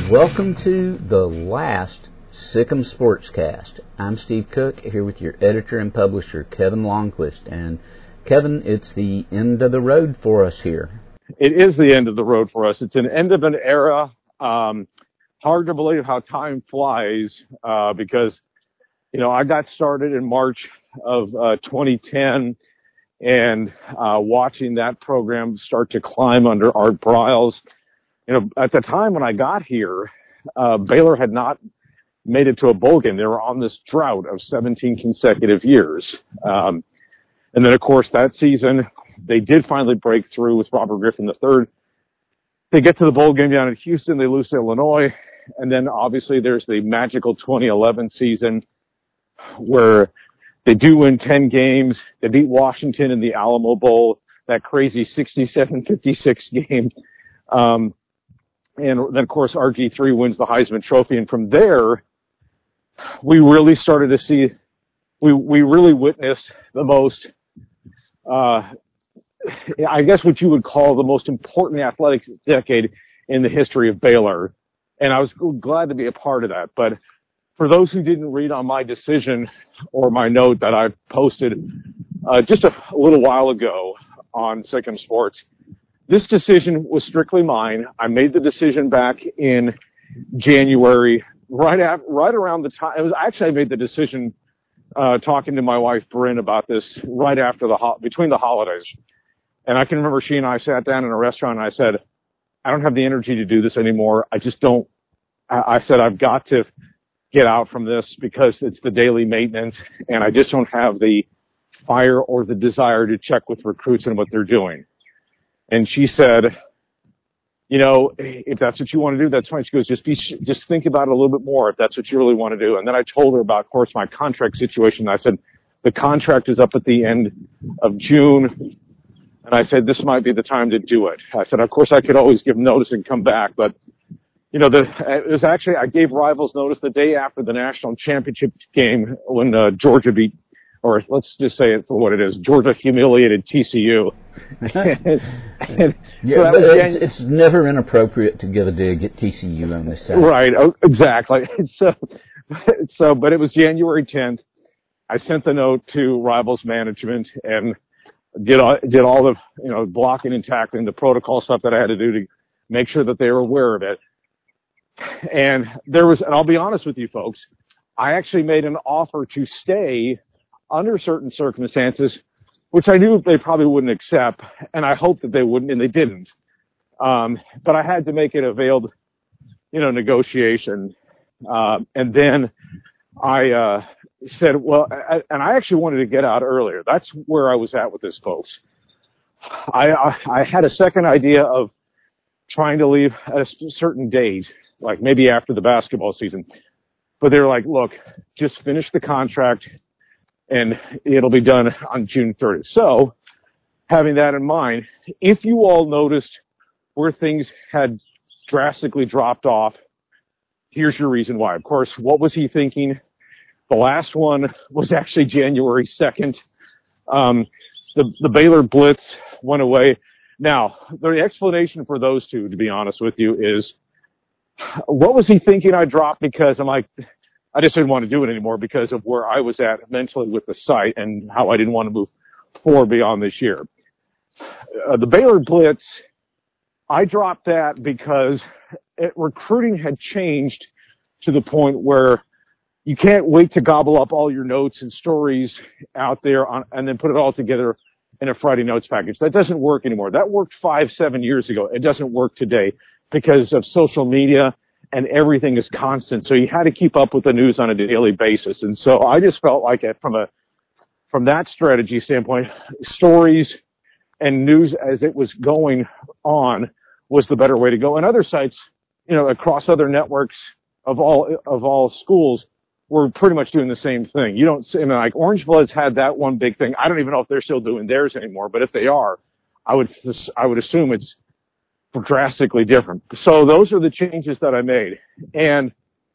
Welcome to the last Sikkim Sportscast. I'm Steve Cook, here with your editor and publisher, Kevin Longquist. And Kevin, it's the end of the road for us here. It is the end of the road for us. It's an end of an era. Hard to believe how time flies because, I got started in March of 2010 and watching that program start to climb under Art Briles. At the time when I got here, Baylor had not made it to a bowl game. They were on this drought of 17 consecutive years. And then, of course, that season, they did finally break through with Robert Griffin III. They get to the bowl game down in Houston. They lose to Illinois. And then, obviously, there's the magical 2011 season where they do win 10 games. They beat Washington in the Alamo Bowl, that crazy 67-56 game. And then, of course, RG3 wins the Heisman Trophy. And from there, we really started to see, we really witnessed the most, I guess what you would call the most important athletic decade in the history of Baylor. And I was glad to be a part of that. But for those who didn't read on my decision or my note that I posted just a little while ago on Sikkim Sports, this decision was strictly mine. I made the decision back in January, right around the time. I made the decision talking to my wife Bryn about this right after between the holidays. And I can remember she and I sat down in a restaurant and I said, I don't have the energy to do this anymore. I just don't. I said, I've got to get out from this because it's the daily maintenance and I just don't have the fire or the desire to check with recruits and what they're doing. And she said, if that's what you want to do, that's fine. She goes, just think about it a little bit more if that's what you really want to do. And then I told her about, of course, my contract situation. I said, the contract is up at the end of June. And I said, this might be the time to do it. I said, of course, I could always give notice and come back. But, I gave Rivals notice the day after the national championship game when Georgia beat, or let's just say it for what it is, Georgia humiliated TCU. It's never inappropriate to give a dig at TCU on this side. Right, exactly. But it was January 10th. I sent the note to Rivals management and did all the, blocking and tackling, the protocol stuff that I had to do to make sure that they were aware of it. And and I'll be honest with you folks, I actually made an offer to stay under certain circumstances, which I knew they probably wouldn't accept, and I hoped that they wouldn't, and they didn't. But I had to make it a veiled, negotiation. And then I said, and I actually wanted to get out earlier. That's where I was at with this, folks. I had a second idea of trying to leave at a certain date, like maybe after the basketball season. But they were like, look, just finish the contract and it'll be done on June 30th. So having that in mind, if you all noticed where things had drastically dropped off, here's your reason why. Of course, what was he thinking? The last one was actually January 2nd. The Baylor Blitz went away. Now, the explanation for those two, to be honest with you, is what was he thinking I dropped? Because I just didn't want to do it anymore because of where I was at mentally with the site and how I didn't want to move forward beyond this year. The Baylor Blitz, I dropped that because recruiting had changed to the point where you can't wait to gobble up all your notes and stories out there and then put it all together in a Friday notes package. That doesn't work anymore. That worked 5-7 years ago. It doesn't work today because of social media and everything is constant. So you had to keep up with the news on a daily basis. And so I just felt like from that strategy standpoint, stories and news as it was going on was the better way to go. And other sites, across other networks of all schools were pretty much doing the same thing. You don't see, like Orange Bloods had that one big thing. I don't even know if they're still doing theirs anymore, but if they are, I would assume it's drastically different. So those are the changes that I made. And,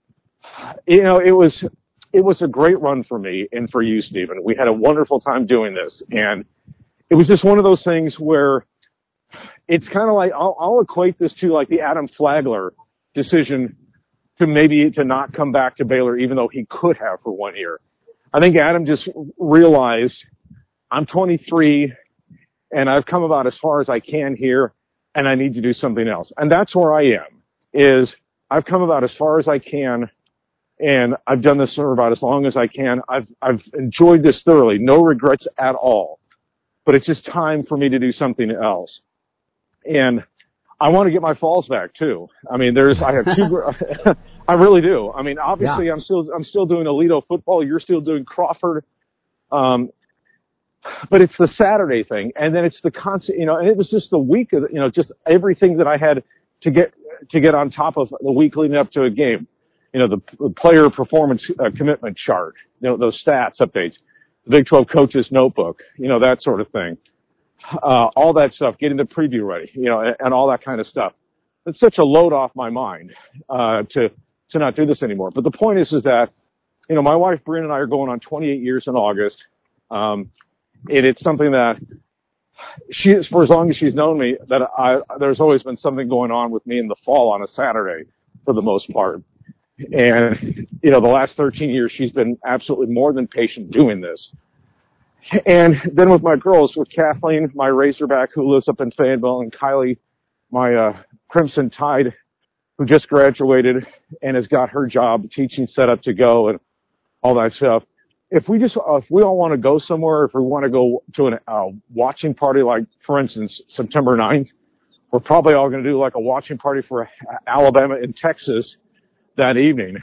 it was a great run for me and for you, Stephen. We had a wonderful time doing this. And it was just one of those things where it's kind of like, I'll equate this to like the Adam Flagler decision to not come back to Baylor, even though he could have for 1 year. I think Adam just realized, I'm 23 and I've come about as far as I can here, and I need to do something else. And that's where I am, is I've come about as far as I can, and I've done this for about as long as I can. I've enjoyed this thoroughly, no regrets at all. But it's just time for me to do something else. And I want to get my falls back too. I mean, I have two, I really do. I mean, obviously I'm still doing Aledo football. You're still doing Crawford. But it's the Saturday thing. And then it's the constant, and it was just the week of, just everything that I had to get on top of the week leading up to a game. The player performance commitment chart, those stats updates, the Big 12 coaches notebook, that sort of thing. All that stuff, getting the preview ready, and all that kind of stuff. It's such a load off my mind, to not do this anymore. But the point is that, my wife, Brianna, and I are going on 28 years in August. And it's something that for as long as she's known me, there's always been something going on with me in the fall on a Saturday for the most part. And, the last 13 years, she's been absolutely more than patient doing this. And then with my girls, with Kathleen, my Razorback, who lives up in Fayetteville, and Kylie, my Crimson Tide, who just graduated and has got her job teaching set up to go and all that stuff. If we all want to go somewhere, if we want to go to a watching party, like, for instance, September 9th, we're probably all going to do like a watching party for Alabama and Texas that evening.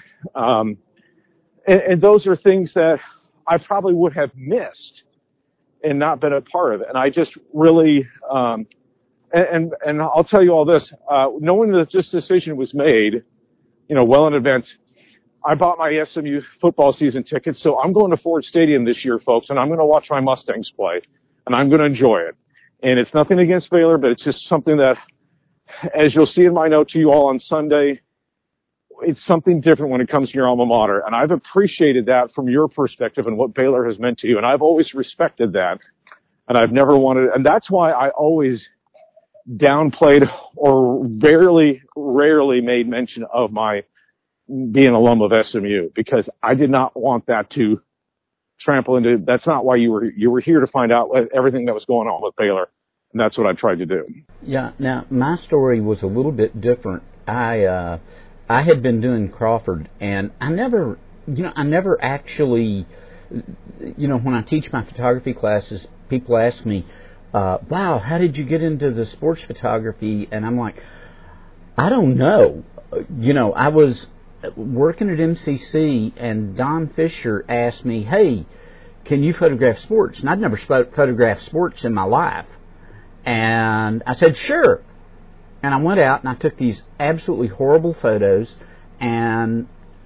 And those are things that I probably would have missed and not been a part of it. And I just really, and I'll tell you all this, knowing that this decision was made, well in advance, I bought my SMU football season tickets, so I'm going to Ford Stadium this year, folks, and I'm going to watch my Mustangs play, and I'm going to enjoy it. And it's nothing against Baylor, but it's just something that, as you'll see in my note to you all on Sunday, it's something different when it comes to your alma mater. And I've appreciated that from your perspective and what Baylor has meant to you. And I've always respected that. And I've never wanted, and that's why I always downplayed or rarely made mention of my being an alum of SMU, because I did not want that to trample into, that's not why you were here to find out everything that was going on with Baylor. And that's what I tried to do. Yeah. Now, my story was a little bit different. I had been doing Crawford, and I never actually, when I teach my photography classes, people ask me, wow, how did you get into the sports photography? And I'm like, I don't know. I was working at MCC, and Don Fisher asked me, hey, can you photograph sports? And I'd never photographed sports in my life. And I said, sure. And I went out and I took these absolutely horrible photos, and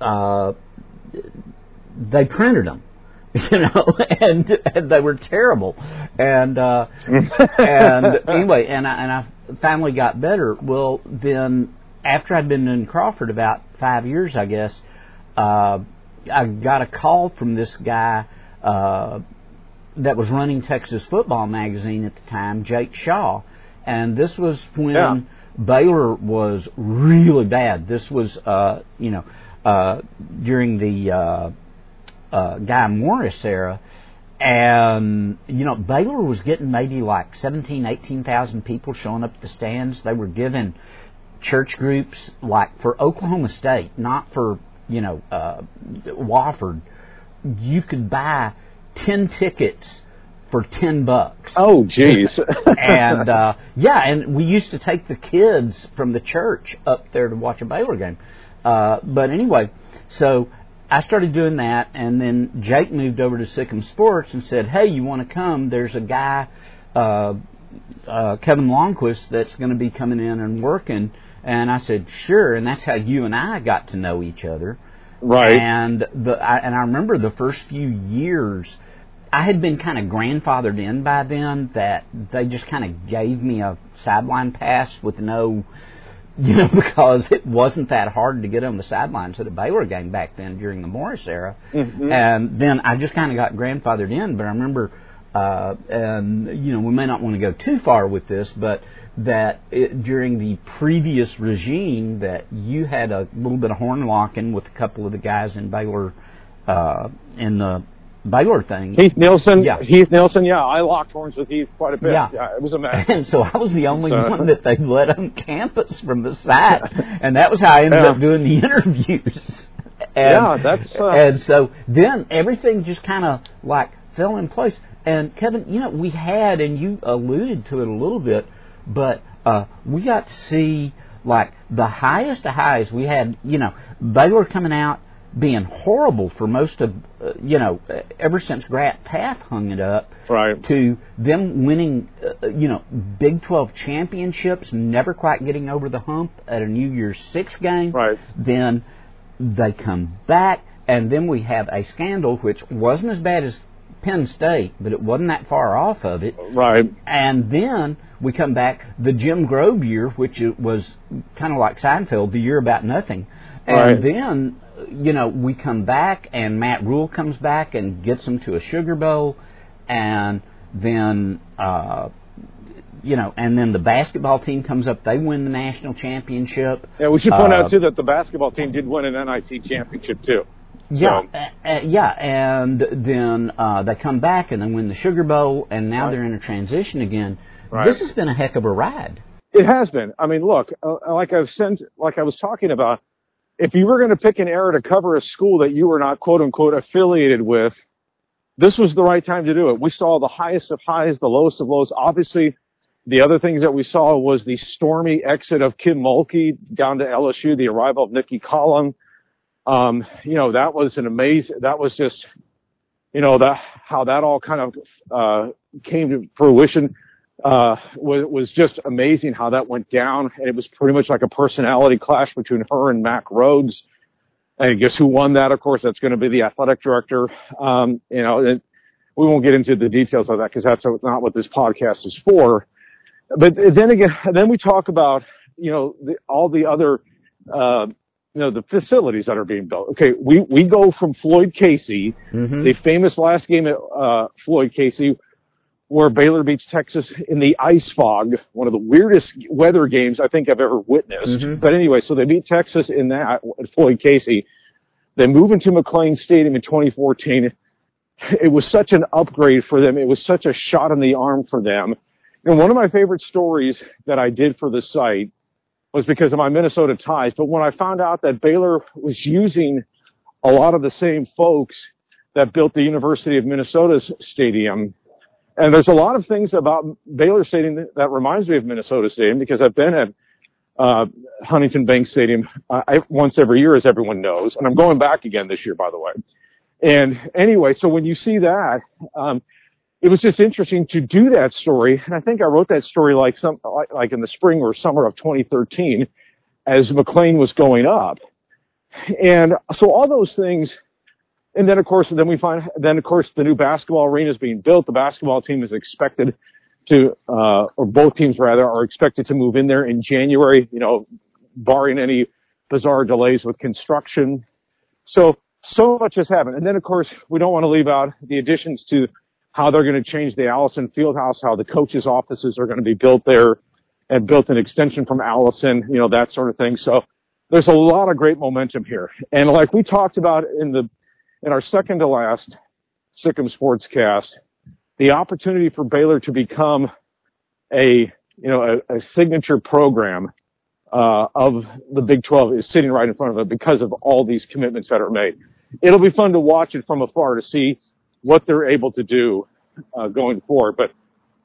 they printed them, and they were terrible. And anyway, and I finally got better. Well, then after I'd been in Crawford about 5 years, I guess, I got a call from this guy that was running Texas Football Magazine at the time, Jake Shaw, and this was when Baylor was really bad. This was, during the Guy Morris era. And, Baylor was getting maybe like 17,000, 18,000 people showing up at the stands. They were giving church groups, like for Oklahoma State, not for, Wofford. You could buy 10 tickets for $10. Oh, geez. And and we used to take the kids from the church up there to watch a Baylor game. But anyway, so I started doing that, and then Jake moved over to Sikkim Sports and said, hey, you want to come? There's a guy, Kevin Longquist, that's going to be coming in and working. And I said, sure. And that's how you and I got to know each other. Right. And I remember the first few years, I had been kind of grandfathered in by then, that they just kind of gave me a sideline pass with no, because it wasn't that hard to get on the sidelines at a Baylor game back then during the Morris era. Mm-hmm. And then I just kind of got grandfathered in. But I remember and we may not want to go too far with this, but that during the previous regime that you had a little bit of horn locking with a couple of the guys in Baylor in the Baylor thing. Heath Nielsen, yeah, I locked horns with Heath quite a bit. Yeah, it was a mess. And so I was the only one that they let on campus from the site, and that was how I ended up doing the interviews. And so then everything just kind of like fell in place. And Kevin, we had, and you alluded to it a little bit, but we got to see like the highest of highs. We had, Baylor coming out being horrible for most of, ever since Grant Path hung it up, right, to them winning, Big 12 championships, never quite getting over the hump at a New Year's Six game. Right. Then they come back, and then we have a scandal which wasn't as bad as Penn State, but it wasn't that far off of it. Right. And then we come back, the Jim Grobe year, which was kind of like Seinfeld, the year about nothing. And then, we come back, and Matt Rule comes back and gets them to a Sugar Bowl, and then, and then the basketball team comes up. They win the national championship. Yeah, we should point out, too, that the basketball team did win an NIT championship, too. Yeah, and then they come back and they win the Sugar Bowl, and now they're in a transition again. Right. This has been a heck of a ride. It has been. I mean, look, like I was talking about, if you were going to pick an era to cover a school that you were not, quote unquote, affiliated with, this was the right time to do it. We saw the highest of highs, the lowest of lows. Obviously, the other things that we saw was the stormy exit of Kim Mulkey down to LSU, the arrival of Nikki Collin. That was that was just, how that all kind of, came to fruition, was just amazing how that went down. And it was pretty much like a personality clash between her and Mack Rhoades. And guess who won that? Of course, that's going to be the athletic director. And we won't get into the details of that because that's not what this podcast is for. But then we talk about, all the other, the facilities that are being built. Okay, we go from Floyd Casey, the famous last game at Floyd Casey, where Baylor beats Texas in the ice fog, one of the weirdest weather games I think I've ever witnessed. But anyway, so they beat Texas in that at Floyd Casey. They move into McLean Stadium in 2014. It was such an upgrade for them. It was such a shot in the arm for them. And one of my favorite stories that I did for the site was because of my Minnesota ties. But when I found out that Baylor was using a lot of the same folks that built the University of Minnesota's stadium, and there's a lot of things about Baylor Stadium that reminds me of Minnesota Stadium because I've been at Huntington Bank Stadium once every year, as everyone knows, and I'm going back again this year, by the way. And anyway, so when you see that, it was just interesting to do that story. And I think I wrote that story like in the spring or summer of 2013 as McLean was going up. And so all those things. And then, of course, the new basketball arena is being built. The basketball team is expected to, or both teams rather, are expected to move in there in January, barring any bizarre delays with construction. So much has happened. And then, of course, we don't want to leave out the additions to how they're going to change the Allison Fieldhouse, how the coaches' offices are going to be built there and built an extension from Allison, that sort of thing. So there's a lot of great momentum here. And like we talked about in our second to last Sikkim Sportscast, the opportunity for Baylor to become a signature program of the Big 12 is sitting right in front of it because of all these commitments that are made. It'll be fun to watch it from afar to see what they're able to do going forward. But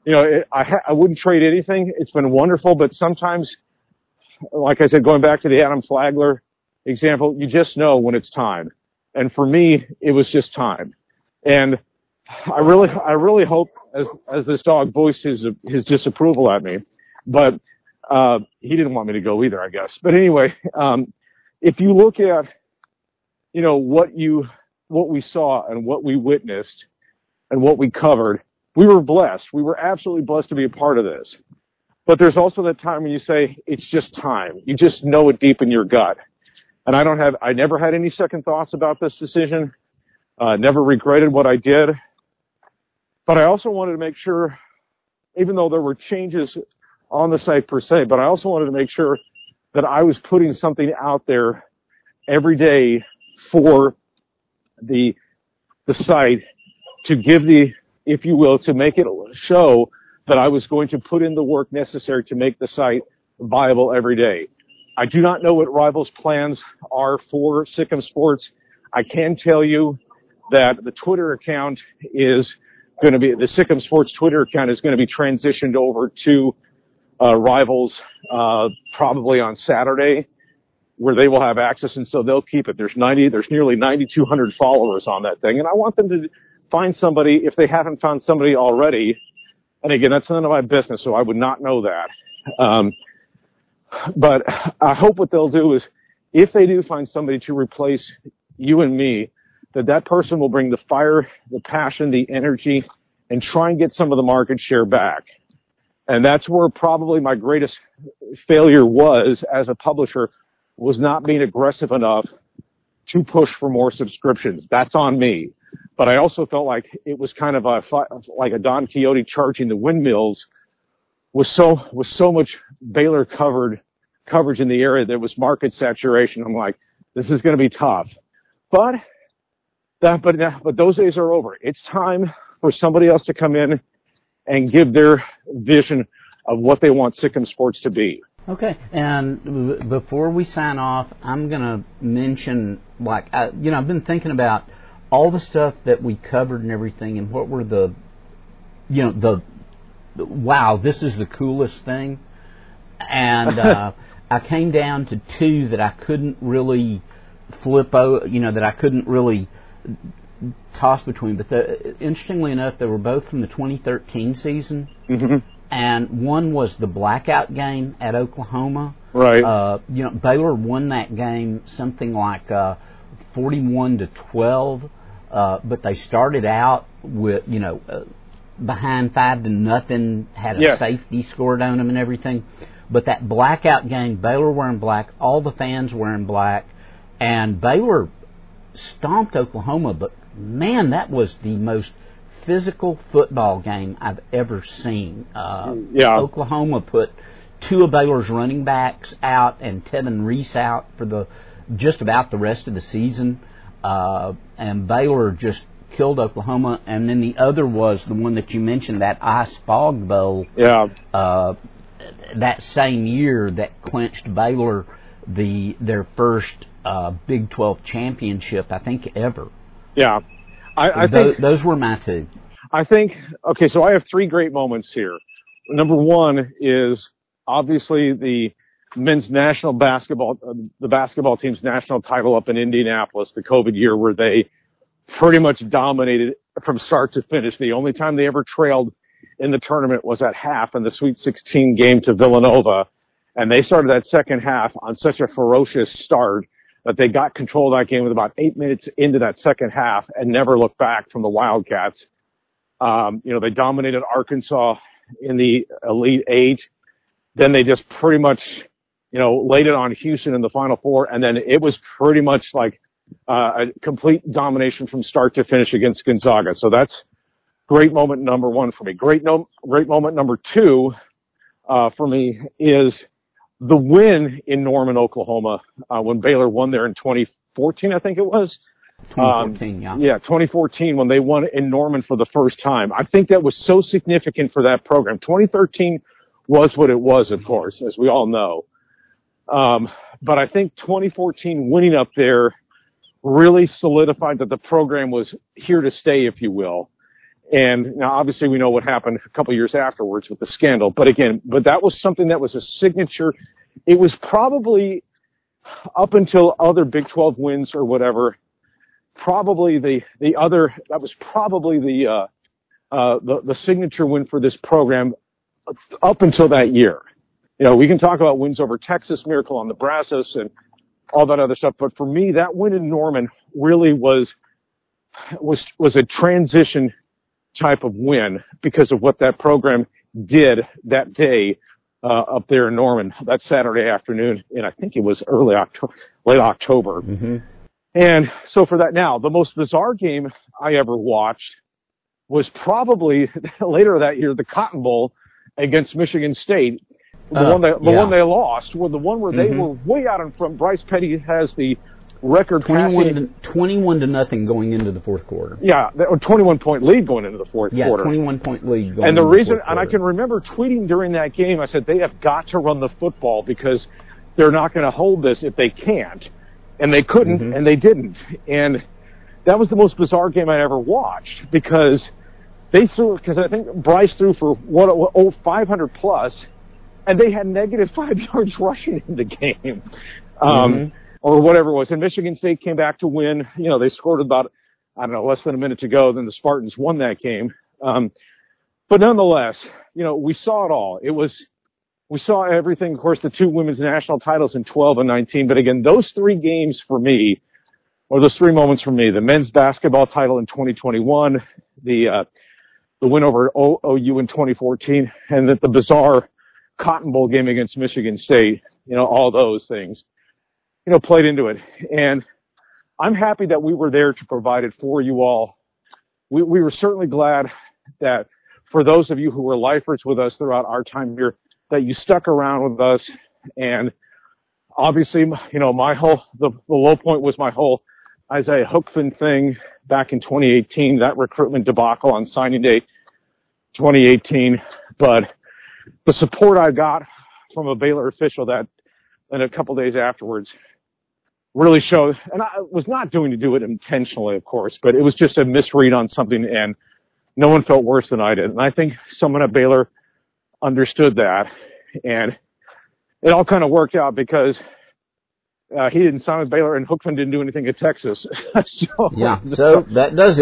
I wouldn't trade anything. It's been wonderful, but sometimes, like I said, going back to the Adam Flagler example, you just know when it's time. And for me, it was just time. And I really hope, as this dog voiced his disapproval at me, but he didn't want me to go either, I guess. But anyway, if you look at, what we saw and what we witnessed and what we covered, we were blessed. We were absolutely blessed to be a part of this. But there's also that time when you say, it's just time. You just know it deep in your gut. And I never had any second thoughts about this decision. Never regretted what I did. But I also wanted to make sure, even though there were changes on the site per se, but I also wanted to make sure that I was putting something out there every day for the site to give if you will, to make it show that I was going to put in the work necessary to make the site viable every day. I do not know what Rivals' plans are for Sikkim Sports. I can tell you that the Twitter account is going to be, the Sikkim Sports Twitter account is going to be transitioned over to Rivals probably on Saturday, where they will have access, and so they'll keep it. There's nearly 9,200 followers on that thing, and I want them to find somebody if they haven't found somebody already. And again, that's none of my business, so I would not know that. But I hope what they'll do is, if they do find somebody to replace you and me, that person will bring the fire, the passion, the energy, and try and get some of the market share back. And that's where probably my greatest failure was as a publisher, was not being aggressive enough to push for more subscriptions. That's on me. But I also felt like it was kind of like a Don Quixote charging the windmills, with so much Baylor coverage in the area. There was market saturation. I'm like, this is going to be tough. But those days are over. It's time for somebody else to come in and give their vision of what they want Sikkim Sports to be. Okay, and before we sign off, I'm going to mention, I've been thinking about all the stuff that we covered and everything, and what were the wow, this is the coolest thing. And I came down to two that I couldn't really that I couldn't really toss between. But interestingly enough, they were both from the 2013 season. Mm-hmm. And one was the blackout game at Oklahoma. Right. Baylor won that game something like 41-12. But they started out with, behind 5-0, had a safety scored on them and everything. But that blackout game, Baylor wearing black, all the fans wearing black, and Baylor stomped Oklahoma. But man, that was the most physical football game I've ever seen. Oklahoma put two of Baylor's running backs out and Tevin Reese out for just about the rest of the season. And Baylor just killed Oklahoma. And then the other was the one that you mentioned, that Ice Fog Bowl. Yeah. That same year that clinched Baylor their first Big 12 championship, I think, ever. Yeah. I think those were my two. I think, okay, so I have three great moments here. Number one is obviously the men's national basketball, the basketball team's national title up in Indianapolis, the COVID year where they pretty much dominated from start to finish. The only time they ever trailed in the tournament was at half in the Sweet 16 game to Villanova. And they started that second half on such a ferocious start that they got control of that game with about 8 minutes into that second half and never looked back from the Wildcats. They dominated Arkansas in the Elite Eight. Then they just pretty much, laid it on Houston in the Final Four. And then it was pretty much like a complete domination from start to finish against Gonzaga. So that's great moment number one for me. Great moment number two for me is the win in Norman, Oklahoma, when Baylor won there in 2014, I think it was. 2014, yeah. Yeah, 2014 when they won in Norman for the first time. I think that was so significant for that program. 2013 was what it was, of course, as we all know. But I think 2014 winning up there really solidified that the program was here to stay, if you will. And now, obviously, we know what happened a couple years afterwards with the scandal. But that was something that was a signature. It was probably, up until other Big 12 wins or whatever, probably the signature win for this program up until that year. We can talk about wins over Texas, Miracle on Nebraska, and all that other stuff. But for me, that win in Norman really was a transition type of win because of what that program did that day up there in Norman that Saturday afternoon, and I think it was late October. Mm-hmm. And so for that, now the most bizarre game I ever watched was probably later that year, the Cotton Bowl against Michigan State. The one they lost, the one where they were way out in front. Bryce Petty has the record 21-0 going into the fourth quarter. Yeah, a 21-point lead going into the fourth quarter. 21-point lead going and into the fourth quarter. And I can remember tweeting during that game, I said, they have got to run the football because they're not going to hold this if they can't. And they couldn't, and they didn't. And that was the most bizarre game I ever watched because I think Bryce threw for 500 plus, and they had negative 5 yards rushing in the game. Or whatever it was. And Michigan State came back to win. You know, they scored about, less than a minute to go. Then the Spartans won that game. But nonetheless, you know, we saw it all. We saw everything. Of course, the 2 women's national titles in 12 and 19. But again, those 3 games for me, or those 3 moments for me, the men's basketball title in 2021, the win over OU in 2014, and the bizarre Cotton Bowl game against Michigan State, you know, all those things, you know, played into it. And I'm happy that we were there to provide it for you all. We were certainly glad that for those of you who were lifers with us throughout our time here, that you stuck around with us. And obviously, you know, the low point was my whole Isaiah Hookfin thing back in 2018, that recruitment debacle on signing day 2018. But the support I got from a Baylor official and a couple days afterwards really showed, and I was not doing to do it intentionally, of course, but it was just a misread on something, and no one felt worse than I did. And I think someone at Baylor understood that, and it all kind of worked out because he didn't sign with Baylor, and Hookfin didn't do anything at Texas. so that does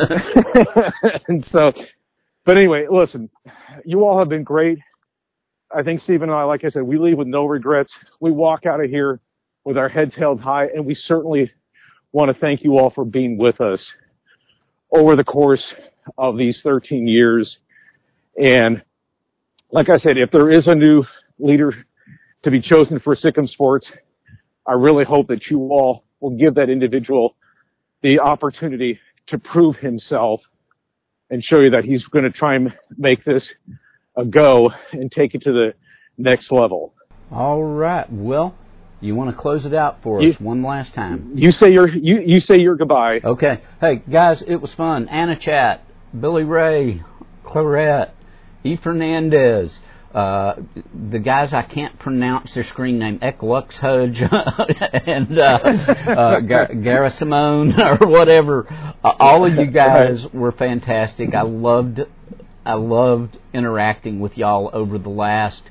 it. And so, but anyway, listen, you all have been great. I think Stephen and I, like I said, we leave with no regrets. We walk out of here with our heads held high, and we certainly want to thank you all for being with us over the course of these 13 years. And like I said, if there is a new leader to be chosen for Sikkim Sports, I really hope that you all will give that individual the opportunity to prove himself and show you that he's going to try and make this a go and take it to the next level. All right. Well, you want to close it out for us one last time? You say your goodbye. Okay. Hey guys, it was fun. Anna Chat, Billy Ray, Clarette, E. Fernandez, the guys I can't pronounce their screen name, Eklux Hudge and Gara Simone or whatever. All of you guys were fantastic. I loved interacting with y'all over the last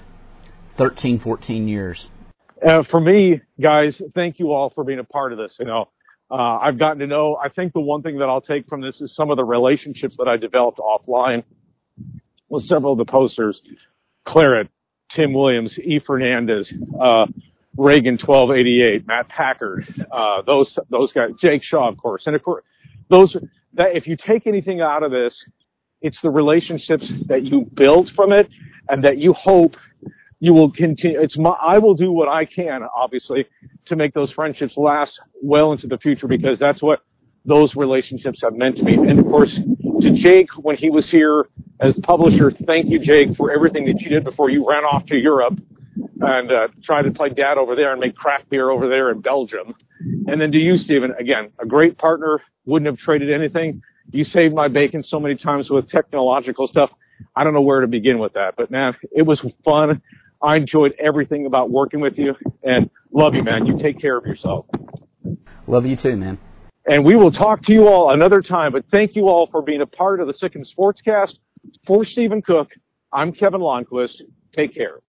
13, 14 years. For me, guys, thank you all for being a part of this. You know, I've gotten to know, I think the one thing that I'll take from this is some of the relationships that I developed offline with several of the posters, Claret, Tim Williams, E. Fernandez, Reagan 1288, Matt Packard, those guys, Jake Shaw, of course. And of course, if you take anything out of this, it's the relationships that you build from it and that you hope you will continue. I will do what I can, obviously, to make those friendships last well into the future, because that's what those relationships have meant to me. And of course, to Jake, when he was here as publisher, thank you, Jake, for everything that you did before you ran off to Europe and tried to play dad over there and make craft beer over there in Belgium. And then to you, Stephen, again, a great partner, wouldn't have traded anything. You saved my bacon so many times with technological stuff. I don't know where to begin with that, but man, it was fun. I enjoyed everything about working with you, and love you, man. You take care of yourself. Love you too, man. And we will talk to you all another time, but thank you all for being a part of the Sikkim Sportscast. For Stephen Cook, I'm Kevin Lonnquist. Take care.